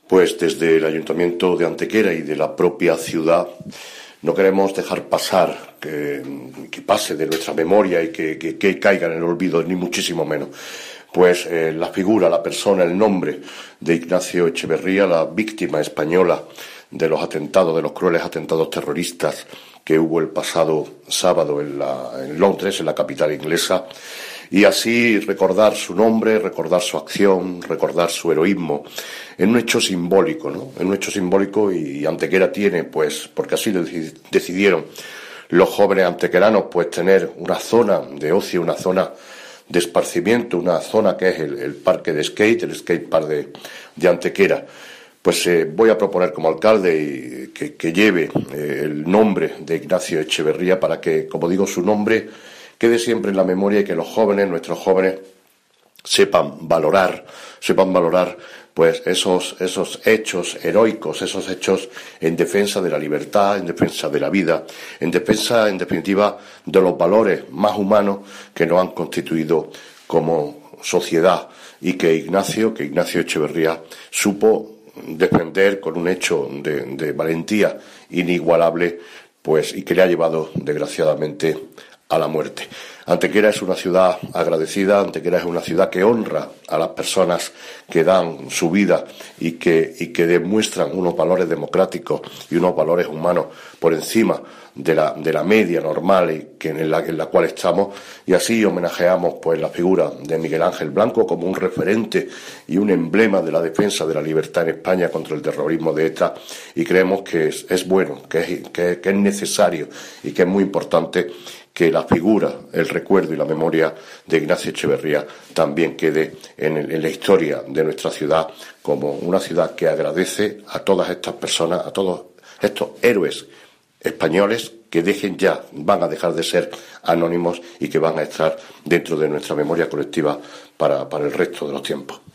Pues desde el Ayuntamiento de Antequera y de la propia ciudad no queremos dejar pasar que pase de nuestra memoria y que caiga en el olvido, ni muchísimo menos. Pues la figura, la persona, el nombre de Ignacio Echeverría, la víctima española de los atentados, de los crueles atentados terroristas que hubo el pasado sábado en Londres, en la capital inglesa, y así recordar su nombre, recordar su acción, recordar su heroísmo, en un hecho simbólico, ¿no? En un hecho simbólico, y Antequera tiene, pues, porque así lo decidieron los jóvenes antequeranos, pues tener una zona de ocio, una zona de esparcimiento, una zona que es el parque de skate, el skate park de Antequera. Pues voy a proponer como alcalde que lleve el nombre de Ignacio Echeverría para que, como digo, su nombre quede siempre en la memoria y que los jóvenes, nuestros jóvenes, sepan valorar pues esos hechos heroicos, esos hechos en defensa de la libertad, en defensa de la vida, en defensa, en definitiva, de los valores más humanos que nos han constituido como sociedad y que Ignacio Echeverría supo defender con un hecho de valentía inigualable, pues, y que le ha llevado, desgraciadamente, a la muerte. Antequera es una ciudad agradecida, Antequera es una ciudad que honra a las personas que dan su vida y que demuestran unos valores democráticos y unos valores humanos por encima de la media normal y en la cual estamos, y así homenajeamos pues la figura de Miguel Ángel Blanco como un referente y un emblema de la defensa de la libertad en España contra el terrorismo de ETA, y creemos que es bueno, que es necesario y que es muy importante que la figura, el recuerdo y la memoria de Ignacio Echeverría también quede en la historia de nuestra ciudad como una ciudad que agradece a todas estas personas, a todos estos héroes españoles que van a dejar de ser anónimos y que van a estar dentro de nuestra memoria colectiva para el resto de los tiempos.